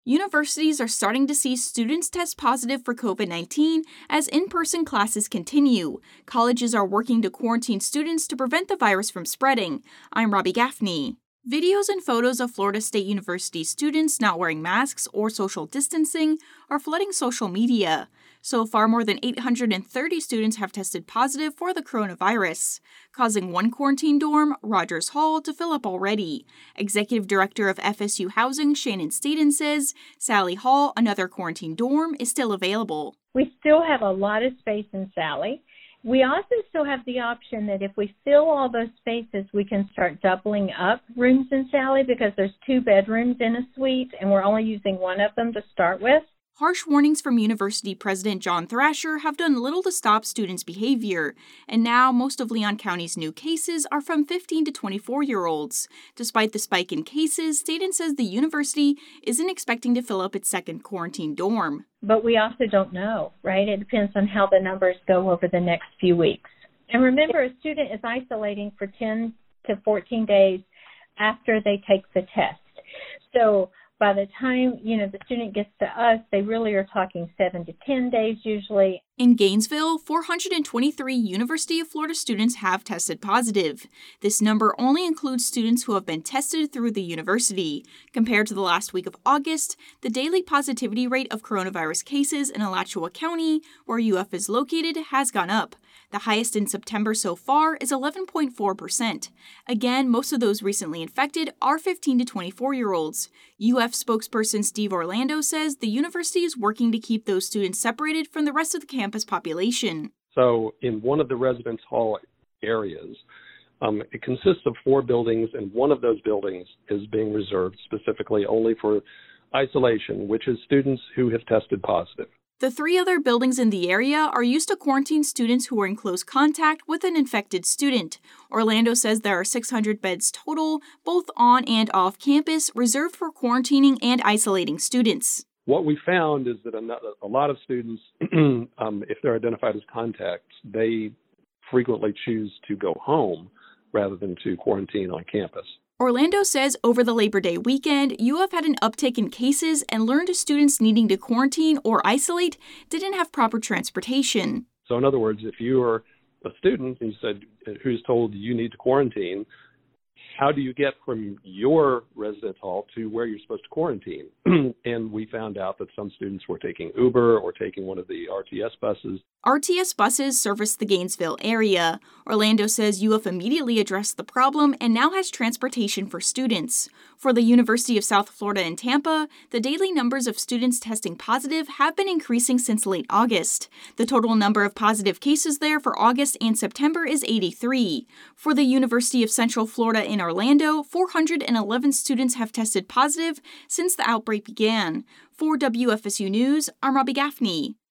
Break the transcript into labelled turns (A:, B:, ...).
A: Universities are starting to see students test positive for COVID-19 as in-person classes continue. Colleges are working to quarantine students to prevent the virus from spreading. I'm Robbie Gaffney. Videos and photos of Florida State University students not wearing masks or social distancing are flooding social media. So far, more than 830 students have tested positive for the coronavirus, causing one quarantine dorm, Rogers Hall, to fill up already. Executive Director of FSU Housing, Shannon Staden, says Sally Hall, another quarantine dorm, is still available.
B: We still have a lot of space in Sally. We also still have the option that if we fill all those spaces, we can start doubling up rooms in Sally because there's 2 bedrooms in a suite and we're only using one of them to start with.
A: Harsh warnings from University President John Thrasher have done little to stop students' behavior, and now most of Leon County's new cases are from 15 to 24-year-olds. Despite the spike in cases, Staden says the university isn't expecting to fill up its second quarantine dorm.
B: But we also don't know, right? It depends on how the numbers go over the next few weeks. And remember, a student is isolating for 10 to 14 days after they take the test. So by the time, the student gets to us, they really are talking 7 to 10 days usually.
A: In Gainesville, 423 University of Florida students have tested positive. This number only includes students who have been tested through the university. Compared to the last week of August, the daily positivity rate of coronavirus cases in Alachua County, where UF is located, has gone up. The highest in September so far is 11.4%. Again, most of those recently infected are 15 to 24-year-olds. UF spokesperson Steve Orlando says the university is working to keep those students separated from the rest of the campus population.
C: So in one of the residence hall areas, it consists of 4 buildings, and one of those buildings is being reserved specifically only for isolation, which is students who have tested positive.
A: The 3 other buildings in the area are used to quarantine students who are in close contact with an infected student. Orlando says there are 600 beds total, both on and off campus, reserved for quarantining and isolating students.
C: What we found is that a lot of students, if they're identified as contacts, they frequently choose to go home rather than to quarantine on campus.
A: Orlando says over the Labor Day weekend, UF had an uptick in cases and learned students needing to quarantine or isolate didn't have proper transportation.
C: So in other words, if you are a student and you said, who's told you need to quarantine, how do you get from your residence hall to where you're supposed to quarantine? And we found out that some students were taking Uber or taking one of the RTS buses.
A: RTS buses service the Gainesville area. Orlando says UF immediately addressed the problem and now has transportation for students. For the University of South Florida in Tampa, the daily numbers of students testing positive have been increasing since late August. The total number of positive cases there for August and September is 83. For the University of Central Florida in Orlando, 411 students have tested positive since the outbreak began. For WFSU News, I'm Robbie Gaffney.